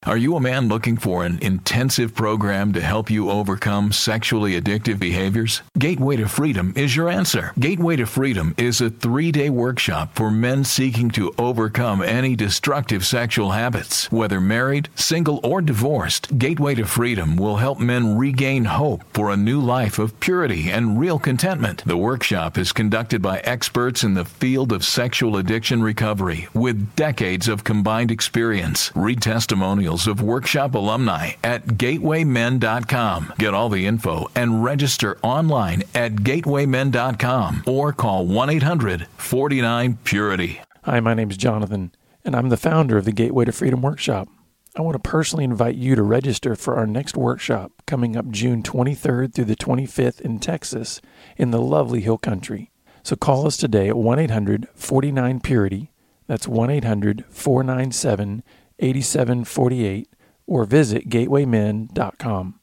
Are you a man looking for an intensive program to help you overcome sexually addictive behaviors? Gateway to Freedom is your answer. Gateway to Freedom is a 3-day workshop for men seeking to overcome any destructive sexual habits. Whether married, single, or divorced, Gateway to Freedom will help men regain hope for a new life of purity and real contentment. The workshop is conducted by experts in the field of sexual addiction recovery with decades of combined experience. Read testimonials of workshop alumni at gatewaymen.com. Get all the info and register online at gatewaymen.com or call 1-800-49-PURITY. Hi, my name is Jonathan, and I'm the founder of the Gateway to Freedom Workshop. I want to personally invite you to register for our next workshop coming up June 23rd through the 25th in Texas in the lovely Hill Country. So call us today at 1-800-49-PURITY. That's 1-800-497-8748 or visit gatewaymen.com.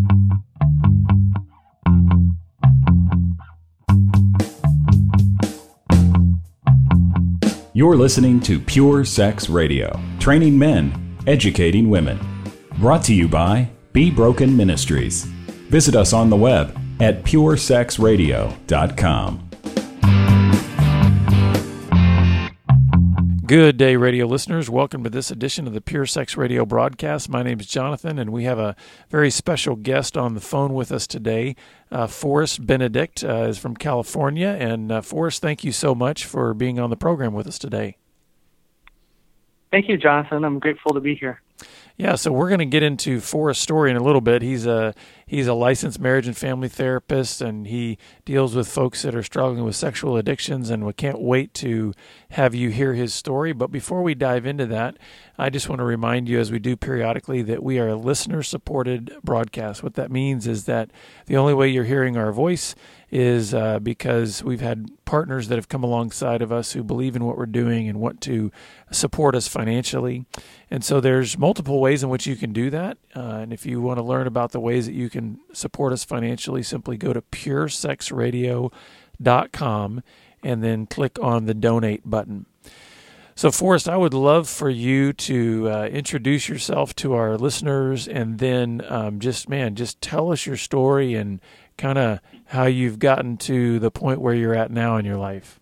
You're listening to Pure Sex Radio, training men, educating women. Brought to you by Be Broken Ministries. Visit us on the web at puresexradio.com. Good day, radio listeners. Welcome to this edition of the Pure Sex Radio broadcast. My name is Jonathan, and we have a very special guest on the phone with us today. Forrest Benedict is from California. And Forrest, thank you so much for being on the program with us today. Thank you, Jonathan. I'm grateful to be here. Yeah, so we're going to get into Forrest's story in a little bit. He's a licensed marriage and family therapist, and he deals with folks that are struggling with sexual addictions, and we can't wait to have you hear his story. But before we dive into that, I just want to remind you, as we do periodically, that we are a listener-supported broadcast. What that means is that the only way you're hearing our voice is because we've had partners that have come alongside of us who believe in what we're doing and want to support us financially. And so there's multiple ways in which you can do that. And if you want to learn about the ways that you can support us financially, simply go to puresexradio.com and then click on the donate button. So, Forrest, I would love for you to introduce yourself to our listeners, and then just tell us your story and kind of how you've gotten to the point where you're at now in your life.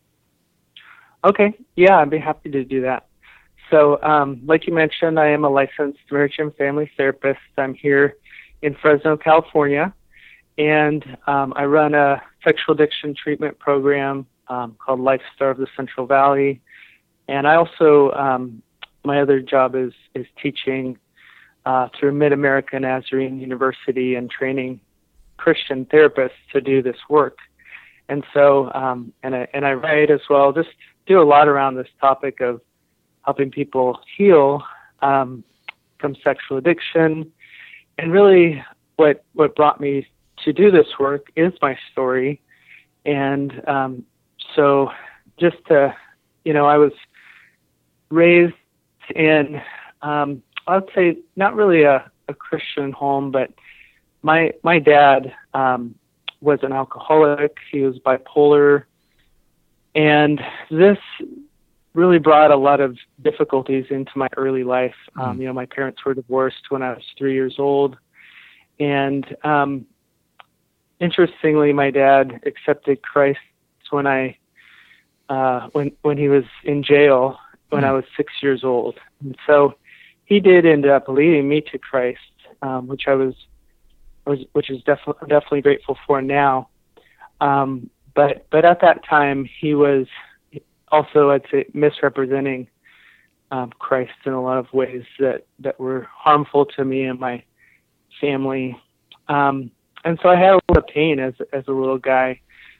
Okay. Yeah, I'd be happy to do that. So, like you mentioned, I am a licensed marriage and family therapist. I'm here in Fresno, California, and I run a sexual addiction treatment program called Lifestar of the Central Valley. And I also, my other job is teaching through Mid-America Nazarene University and training Christian therapists to do this work. And so, and I write as well, just do a lot around this topic of helping people heal from sexual addiction. And really what brought me to do this work is my story. And so just to, I was raised in, I would say not really a Christian home, but my dad was an alcoholic. He was bipolar. And this really brought a lot of difficulties into my early life. My parents were divorced when I was 3 years old. And interestingly, my dad accepted Christ when when he was in jail when I was 6 years old. And so he did end up leading me to Christ, which is definitely grateful for now. But at that time, he was also, I'd say, misrepresenting Christ in a lot of ways that were harmful to me and my family. And so I had a lot of pain as a little guy.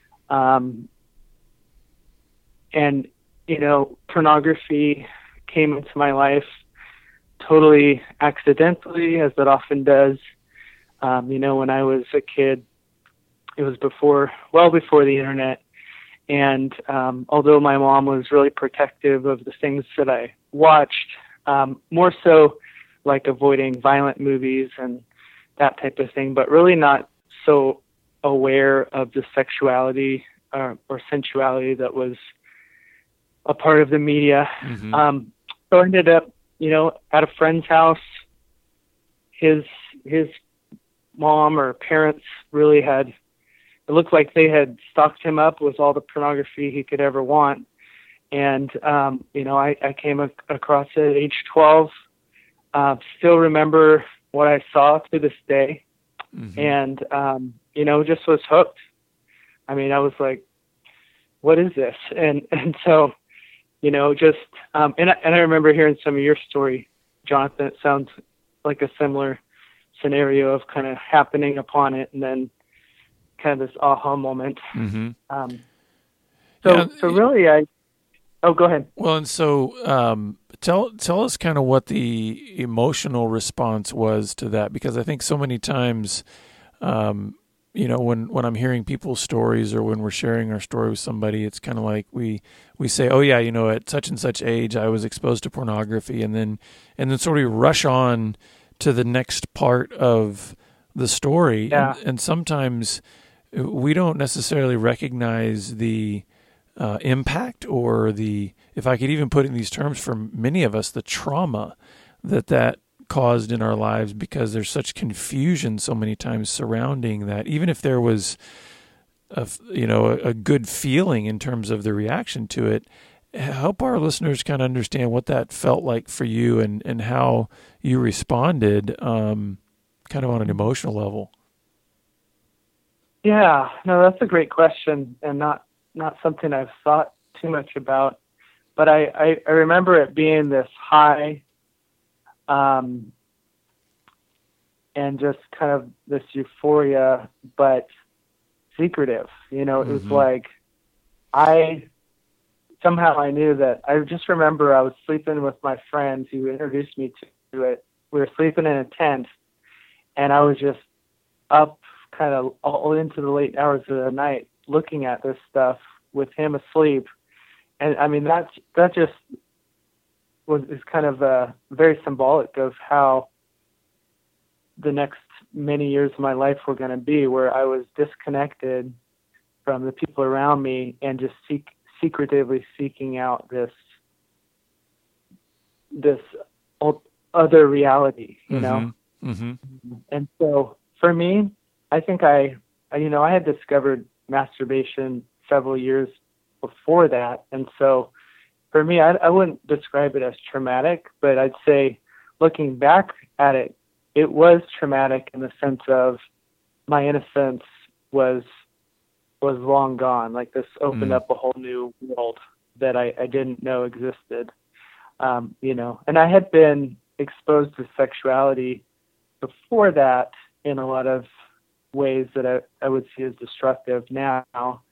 And, pornography came into my life totally accidentally, as it often does. When I was a kid, it was well before the internet. And although my mom was really protective of the things that I watched, more so like avoiding violent movies and that type of thing, but really not so aware of the sexuality or sensuality that was a part of the media. Mm-hmm. So I ended up, at a friend's house, his mom or parents really it looked like they had stocked him up with all the pornography he could ever want. And, I came across it at age 12, still remember what I saw to this day. Mm-hmm. And, just was hooked. I mean, I was like, what is this? And so, and I remember hearing some of your story, Jonathan. It sounds like a similar scenario of kind of happening upon it and then kind of this aha moment. Mm-hmm. So really go ahead. Well, and so tell us kind of what the emotional response was to that, because I think so many times, when I'm hearing people's stories or when we're sharing our story with somebody, it's kind of like we say, oh yeah, at such and such age, I was exposed to pornography, and then sort of rush on to the next part of the story. Yeah. And sometimes we don't necessarily recognize the impact or if I could even put it in these terms, for many of us, the trauma that caused in our lives, because there's such confusion so many times surrounding that. Even if there was a good feeling in terms of the reaction to it, help our listeners kind of understand what that felt like for you and how you responded, kind of on an emotional level. Yeah, no, that's a great question, and not something I've thought too much about. But I remember it being this high, and just kind of this euphoria, but secretive. It was like I knew that. I just remember I was sleeping with my friend who introduced me to it. We were sleeping in a tent, and I was just up kind of all into the late hours of the night looking at this stuff with him asleep. And I mean, that just is kind of very symbolic of how the next many years of my life were going to be, where I was disconnected from the people around me and just secretively seeking out this other reality, know? Mm-hmm. And so for me, I think I had discovered masturbation several years before that. And so for me, I wouldn't describe it as traumatic, but I'd say looking back at it, it was traumatic in the sense of my innocence was long gone. Like, this opened up a whole new world that I didn't know existed. And I had been exposed to sexuality before that in a lot of ways that I would see as destructive now.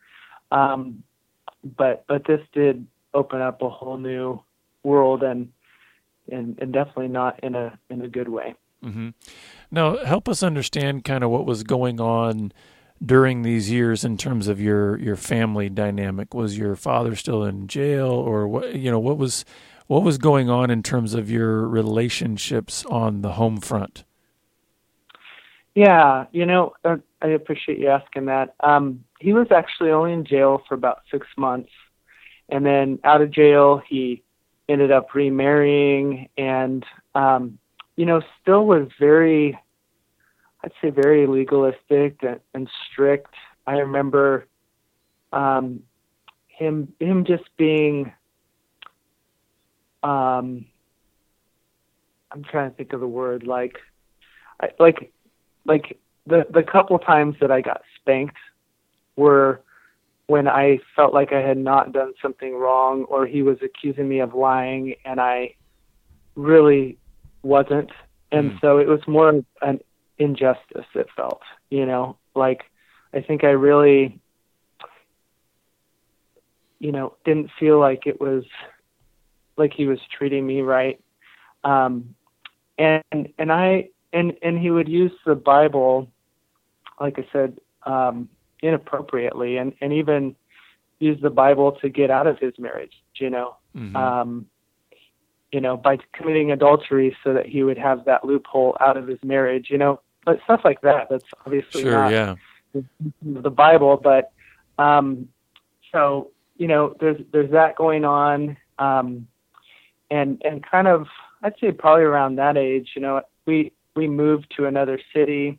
But this did open up a whole new world, and definitely not in a good way. Mm-hmm. Now, help us understand kind of what was going on during these years in terms of your family dynamic. Was your father still in jail, or what was going on in terms of your relationships on the home front? Yeah, I appreciate you asking that. He was actually only in jail for about 6 months, and then out of jail, he ended up remarrying, and still was very legalistic and strict. I remember him just being, I'm trying to think of the word, like the couple times that I got spanked were when I felt like I had not done something wrong, or he was accusing me of lying and I really wasn't. And so it was more of an injustice, it felt, like I think I really, didn't feel like it was like he was treating me right. And he would use the Bible, like I said, inappropriately, and even use the Bible to get out of his marriage, by committing adultery so that he would have that loophole out of his marriage, but stuff like that. That's obviously not the Bible, but so there's that going on, and kind of I'd say probably around that age. You know, we moved to another city.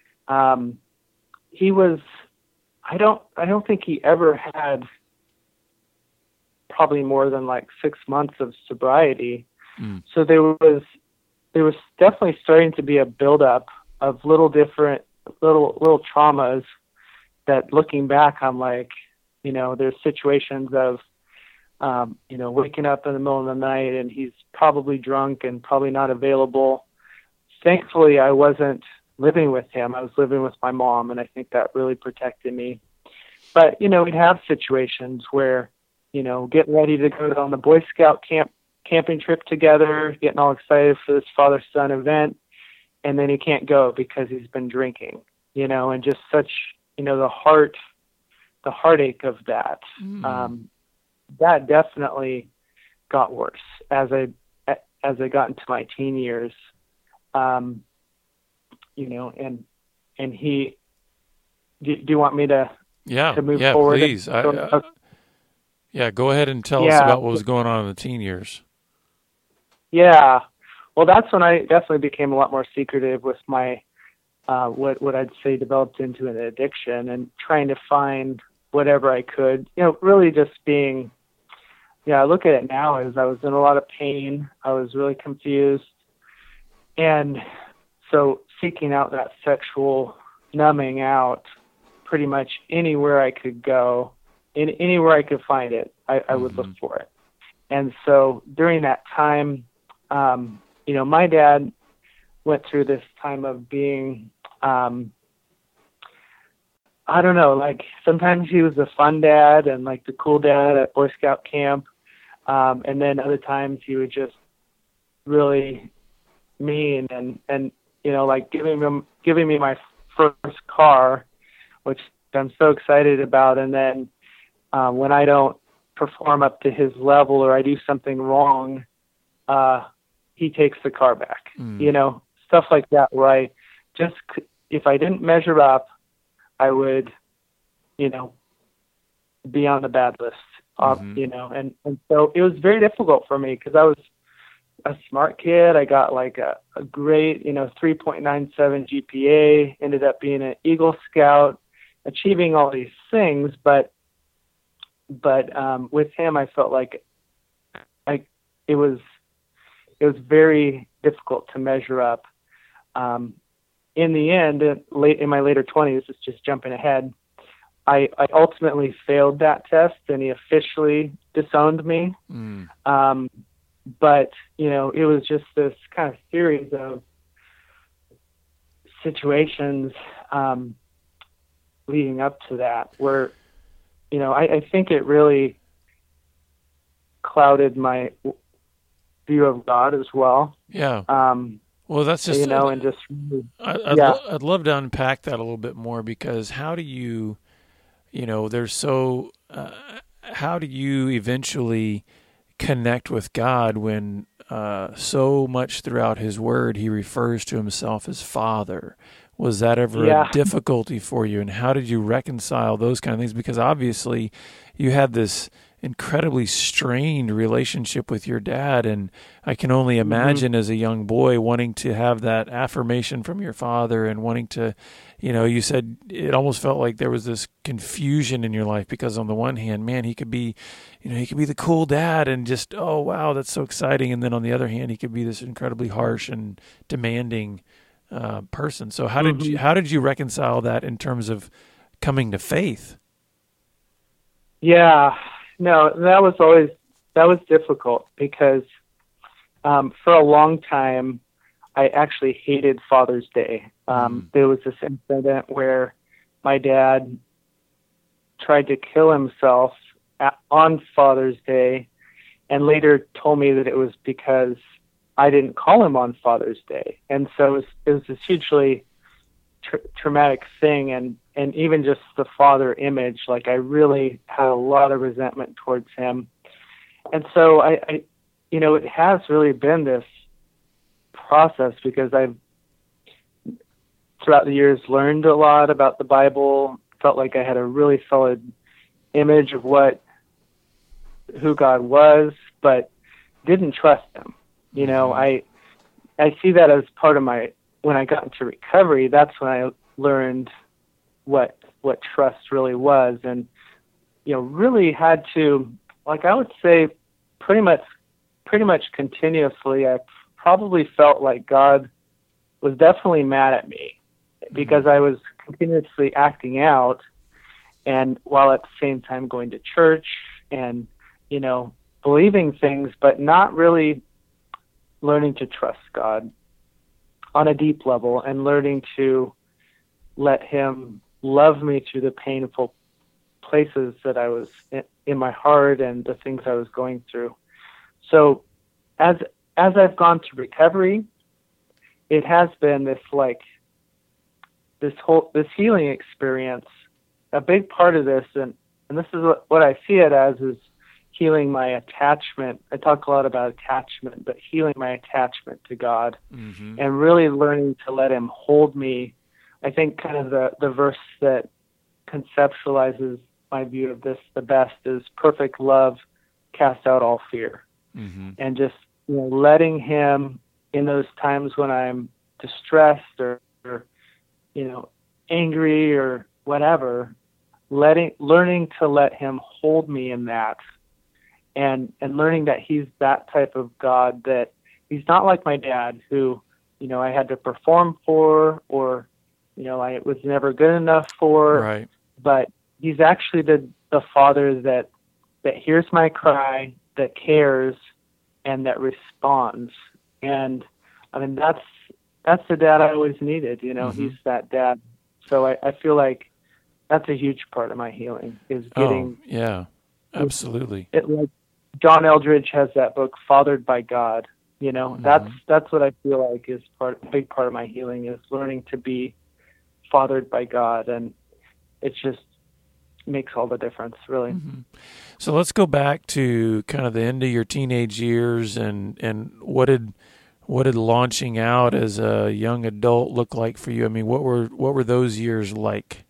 He was, I don't think he ever had probably more than like 6 months of sobriety. So there was definitely starting to be a buildup of little traumas that, looking back, I'm like, you know, there's situations of, you know, waking up in the middle of the night and he's probably drunk and probably not available. Thankfully, I wasn't living with him. I was living with my mom, and I think that really protected me. But, you know, we'd have situations where, you know, getting ready to go on the Boy Scout camping trip together, getting all excited for this father-son event, and then he can't go because he's been drinking, you know, and just such, you know, the heartache of that. That definitely got worse as I got into my teen years. You know, and he, do you want me to move forward? Please. Go ahead and tell us about what was going on in the teen years. Yeah. Well, that's when I definitely became a lot more secretive with my, what I'd say developed into an addiction, and trying to find whatever I could, you know, really just being, I look at it now as I was in a lot of pain. I was really confused. And so seeking out that sexual numbing out pretty much anywhere I could go, anywhere I could find it, I would look for it. And so during that time, you know, my dad went through this time of being, I don't know, like sometimes he was a fun dad and like the cool dad at Boy Scout camp. And then other times he was just really mean and, you know, like giving me my first car, which I'm so excited about. And then, when I don't perform up to his level or I do something wrong, he takes the car back, you know, stuff like that, where I just, if I didn't measure up, I would, you know, be on the bad list, you know, and so it was very difficult for me because I was a smart kid. I got like a great, you know, 3.97 GPA, ended up being an Eagle Scout, achieving all these things. But with him, I felt like it was very difficult to measure up. In the end, in my later 20s, it's just jumping ahead, I ultimately failed that test, and he officially disowned me. But, you know, it was just this kind of series of situations leading up to that where, you know, I think it really clouded my view of God as well. Yeah. Well, that's just, you know, and just, I'd love to unpack that a little bit more, because how do you, you know, how do you eventually connect with God when so much throughout his word he refers to himself as Father? Was that ever a difficulty for you, and how did you reconcile those kind of things? Because obviously you had this incredibly strained relationship with your dad, and I can only imagine as a young boy wanting to have that affirmation from your father and wanting to, you know, you said it almost felt like there was this confusion in your life, because on the one hand, man, he could be, you know, he could be the cool dad and just, oh wow, that's so exciting, and then on the other hand, he could be this incredibly harsh and demanding person. So how did you reconcile that in terms of coming to faith? Yeah. No, that was difficult, because for a long time I actually hated Father's Day. There was this incident where my dad tried to kill himself on Father's Day, and later told me that it was because I didn't call him on Father's Day. And so it was this hugely traumatic thing, and even just the father image, like I really had a lot of resentment towards him. And so I you know, it has really been this process, because I've throughout the years learned a lot about the Bible, felt like I had a really solid image of who God was, but didn't trust him. You know, I see that as part of when I got into recovery, that's when I learned what trust really was, and, you know, really had to, like, I would say pretty much continuously, I probably felt like God was definitely mad at me because I was continuously acting out, and while at the same time going to church and, you know, believing things, but not really learning to trust God on a deep level and learning to let him love me through the painful places that I was in my heart and the things I was going through. So as I've gone to recovery, it has been this healing experience. A big part of this, and this is what I see it as, is healing my attachment. I talk a lot about attachment, but healing my attachment to God, and really learning to let him hold me. I think kind of the verse that conceptualizes my view of this the best is perfect love casts out all fear. And just, you know, letting him in those times when I'm distressed or you know, angry or whatever, learning to let him hold me in that, and learning that he's that type of God, that he's not like my dad who, you know, I had to perform for, or, you know, I was never good enough for, right. But he's actually the father that hears my cry, that cares, and that responds. And I mean, that's the dad I always needed, you know. He's that dad. So I feel like that's a huge part of my healing, is getting. Oh, yeah, absolutely. Like John Eldridge has that book, Fathered by God. You know, that's what I feel like is a big part of my healing, is learning to be fathered by God, and it just makes all the difference, really. So let's go back to kind of the end of your teenage years, and what did launching out as a young adult look like for you? I mean, what were those years like?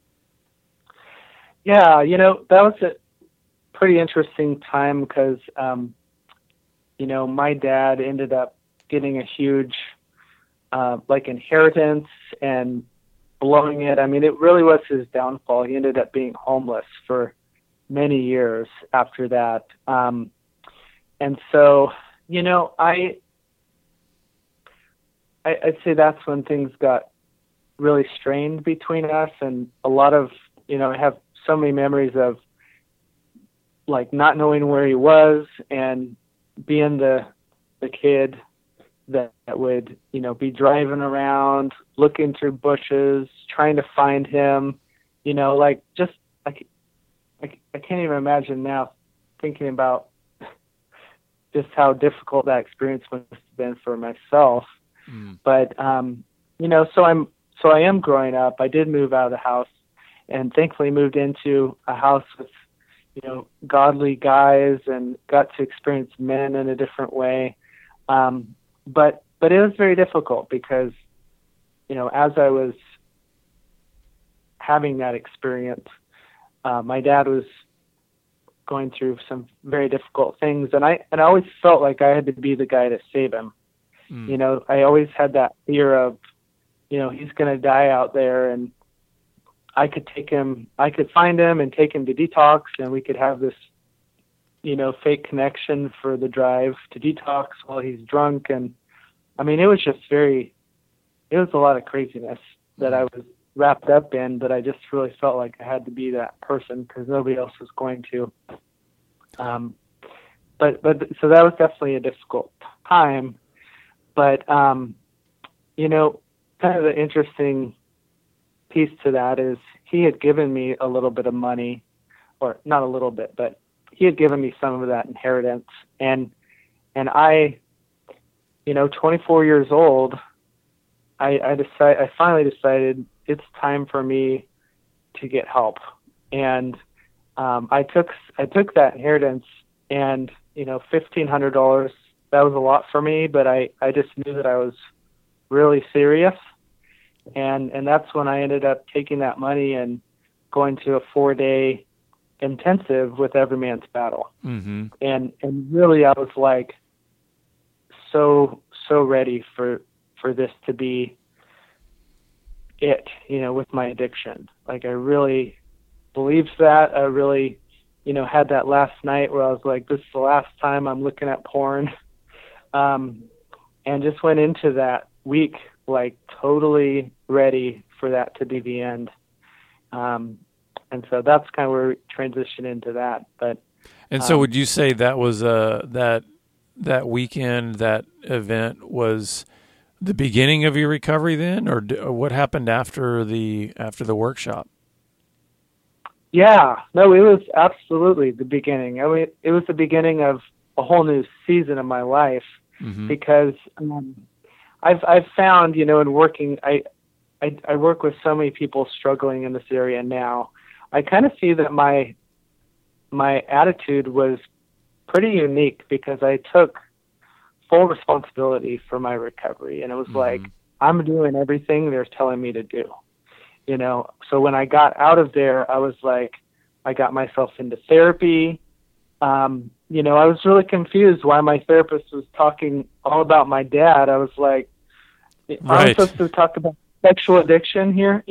Yeah, you know, that was a pretty interesting time because, you know, my dad ended up getting a huge, inheritance and blowing it. I mean, it really was his downfall. He ended up being homeless for many years after that. And so, you know, I'd say that's when things got really strained between us, and a lot of, you know, I have so many memories of like not knowing where he was and being the kid that would, you know, be driving around, looking through bushes, trying to find him, you know, like just, I can't even imagine now thinking about just how difficult that experience must have been for myself. But, you know, so I am growing up. I did move out of the house, and thankfully moved into a house with, you know, godly guys, and got to experience men in a different way. But it was very difficult because, you know, as I was having that experience, my dad was going through some very difficult things, and I always felt like I had to be the guy to save him. You know, I always had that fear of, you know, he's going to die out there, and I could find him and take him to detox, and we could have this, you know, fake connection for the drive to detox while he's drunk. And I mean, it was a lot of craziness that I was wrapped up in, but I just really felt like I had to be that person because nobody else was going to. But so that was definitely a difficult time. But, you know, kind of the interesting piece to that is he had given me a little bit of money, or not a little bit, but he had given me some of that inheritance. And I, you know, 24 years old, I finally decided it's time for me to get help. And I took that inheritance, and, you know, $1,500, that was a lot for me, but I just knew that I was really serious. And that's when I ended up taking that money and going to a 4-day intensive with Every Man's Battle. And really I was like so ready for this to be it, with my addiction. Like, I really believed that. I really, had that last night where I was like, this is the last time I'm looking at porn. And just went into that week, like, totally ready for that to be the end. And so that's kind of where we transition into that. And so would you say that was that weekend, that event was the beginning of your recovery then, or what happened after the workshop? Yeah, no, it was absolutely the beginning. I mean, it was the beginning of a whole new season of my life, because I've found, in working, I work with so many people struggling in this area now. I kind of see that my attitude was pretty unique, because I took full responsibility for my recovery, and it was like, I'm doing everything they're telling me to do. So when I got out of there, I was like, I got myself into therapy. I was really confused why my therapist was talking all about my dad. I was like, I'm supposed to talk about sexual addiction here,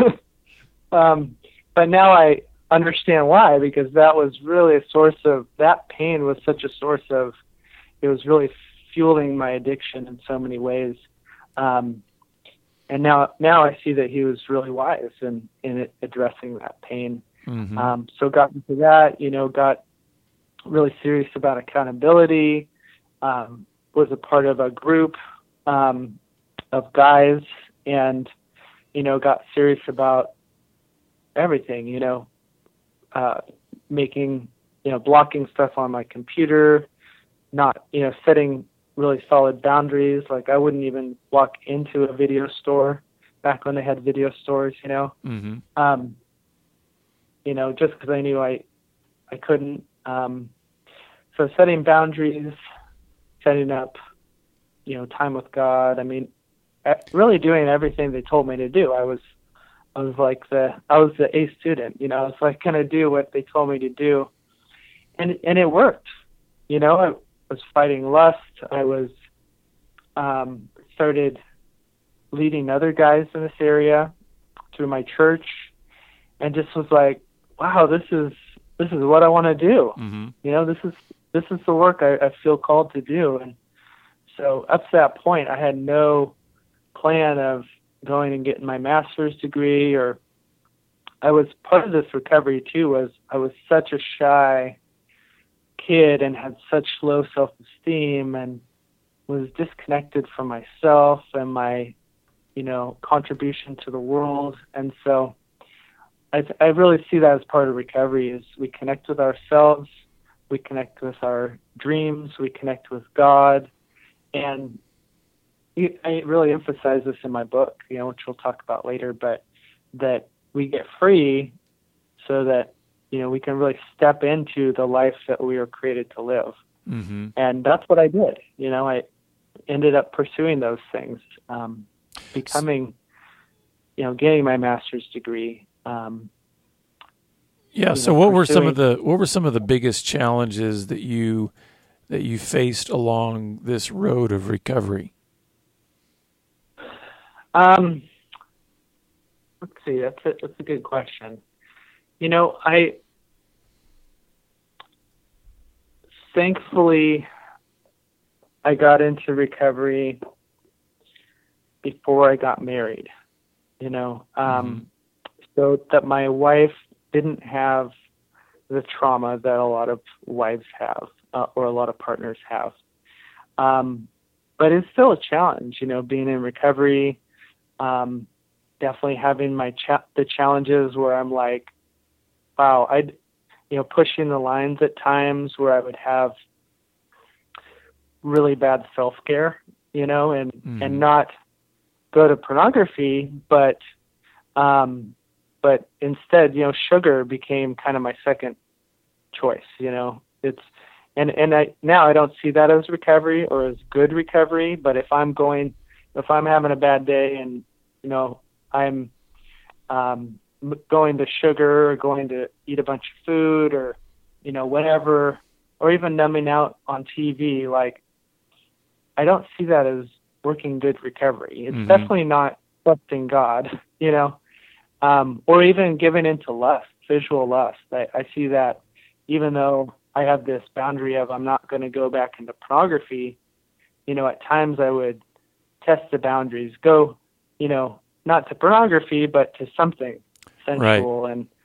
but now I understand why, because that was really that pain was such a source of, it was really fueling my addiction in so many ways. And now I see that he was really wise in addressing that pain. So got into that, got really serious about accountability, was a part of a group of guys, and, got serious about everything, making, blocking stuff on my computer, not, setting really solid boundaries. Like, I wouldn't even walk into a video store back when they had video stores, just because I knew I couldn't. So setting boundaries, setting up, time with God. I mean, really doing everything they told me to do. I was the A student, I was like going to do what they told me to do. And it worked, I was fighting lust. I was, started leading other guys in this area through my church, and just was like, wow, this is what I want to do. This is the work I feel called to do. And so up to that point, I had no plan of going and getting my master's degree, or I was part of this recovery too, was I was such a shy kid and had such low self-esteem and was disconnected from myself and my, contribution to the world. And so I really see that as part of recovery, is we connect with ourselves, we connect with our dreams, we connect with God. And I really emphasize this in my book, which we'll talk about later, but that we get free so that, we can really step into the life that we were created to live. And that's what I did. I ended up pursuing those things, becoming, getting my master's degree. So what were some of the biggest challenges that you faced along this road of recovery? Let's see. That's a good question. Thankfully, I got into recovery before I got married, so that my wife didn't have the trauma that a lot of wives have, or a lot of partners have. But it's still a challenge, being in recovery, definitely having the challenges where I'm like, wow, pushing the lines at times where I would have really bad self-care, and not go to pornography, but instead, sugar became kind of my second choice. It's, and now I don't see that as recovery or as good recovery, but if I'm having a bad day and, I'm, going to sugar or going to eat a bunch of food or, whatever, or even numbing out on TV, like, I don't see that as working good recovery. It's Mm-hmm. definitely not trusting God, or even giving into lust, visual lust. I see that even though I have this boundary of I'm not going to go back into pornography, at times I would test the boundaries, go, not to pornography, but to something sensual, right. And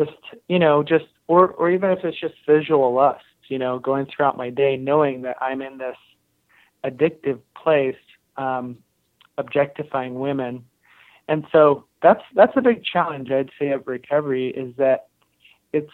or even if it's just visual lust, going throughout my day, knowing that I'm in this addictive place, objectifying women. And so that's a big challenge, I'd say, of recovery, is that it's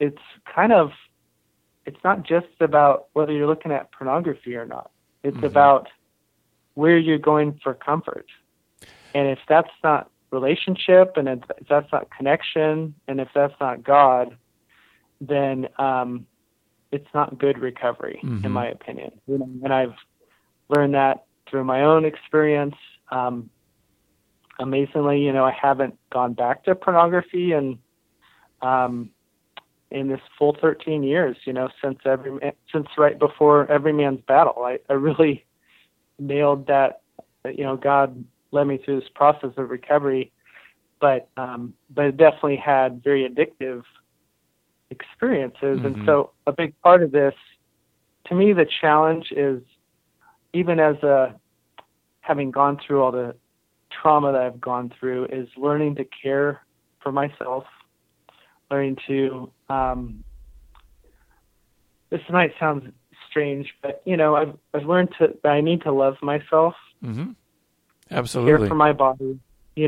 not just about whether you're looking at pornography or not. It's mm-hmm. about where you're going for comfort. And if that's not relationship, and if that's not connection, and if that's not God, then it's not good recovery, mm-hmm. in my opinion. And I've learned that through my own experience. Amazingly, I haven't gone back to pornography in this full 13 years, since right before Every Man's Battle. I really nailed that. God led me through this process of recovery, but it definitely had very addictive experiences. Mm-hmm. And so a big part of this, to me, the challenge is, even as having gone through all the trauma that I've gone through, is learning to care for myself, learning to, this might sound strange, but, I've learned that I need to love myself. Mm-hmm. Absolutely. Care for my body,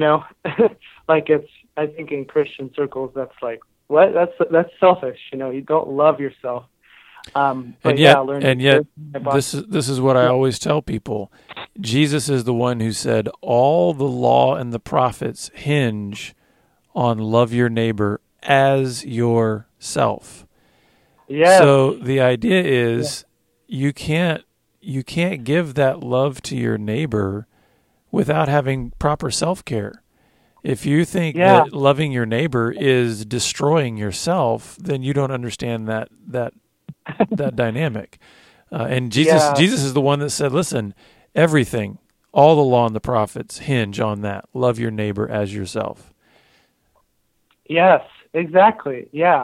I think in Christian circles, that's like, what? That's selfish. You don't love yourself. And yet, this is what I always tell people. Jesus is the one who said all the law and the prophets hinge on love your neighbor as yourself. Yeah. So the idea is you can't give that love to your neighbor without having proper self-care. If you think that loving your neighbor is destroying yourself, then you don't understand that dynamic. And Jesus is the one that said, listen, everything, all the law and the prophets hinge on that. Love your neighbor as yourself. Yes, exactly. Yeah.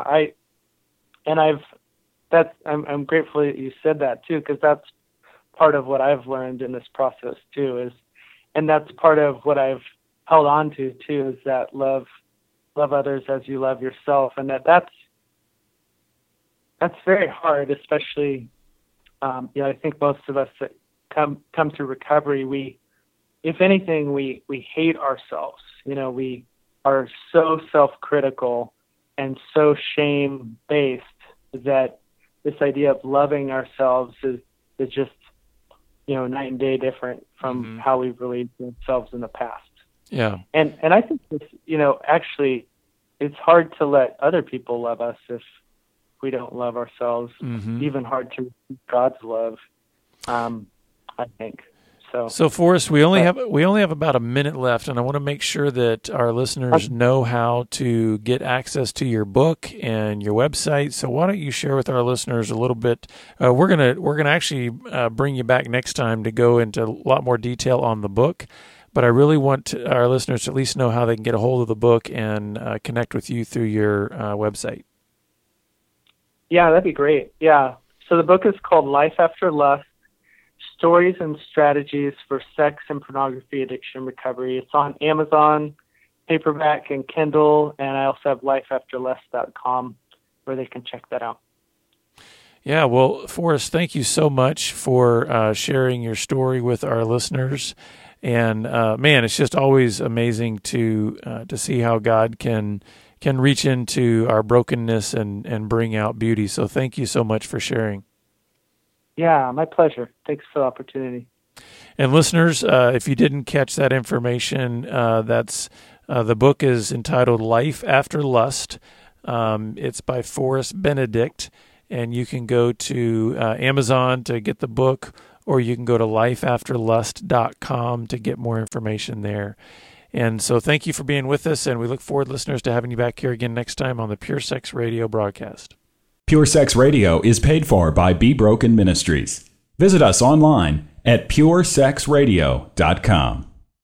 I'm grateful that you said that too, because that's part of what I've learned in this process too, and that's part of what I've held on to too, is that love others as you love yourself. And that's very hard, especially, I think most of us that come through recovery, if anything, we hate ourselves. We are so self-critical and so shame-based that this idea of loving ourselves is just, night and day different from mm-hmm. how we've related to ourselves in the past. Yeah. And I think this, actually, it's hard to let other people love us if we don't love ourselves. Mm-hmm. Even hard to receive God's love, I think. So Forrest, we only have about a minute left, and I want to make sure that our listeners know how to get access to your book and your website. So why don't you share with our listeners a little bit? We're gonna actually bring you back next time to go into a lot more detail on the book. But I really want our listeners to at least know how they can get a hold of the book and connect with you through your website. Yeah, that'd be great. Yeah. So the book is called Life After Lust, Stories and Strategies for Sex and Pornography Addiction Recovery. It's on Amazon, paperback, and Kindle, and I also have lifeafterlust.com where they can check that out. Yeah, well, Forrest, thank you so much for sharing your story with our listeners. And man, it's just always amazing to see how God can reach into our brokenness and bring out beauty. So thank you so much for sharing. Yeah, my pleasure. Thanks for the opportunity. And listeners, if you didn't catch that information, that's the book is entitled Life After Lust. It's by Forrest Benedict, and you can go to Amazon to get the book, or you can go to lifeafterlust.com to get more information there. And so thank you for being with us, and we look forward, listeners, to having you back here again next time on the Pure Sex Radio broadcast. Pure Sex Radio is paid for by Be Broken Ministries. Visit us online at puresexradio.com.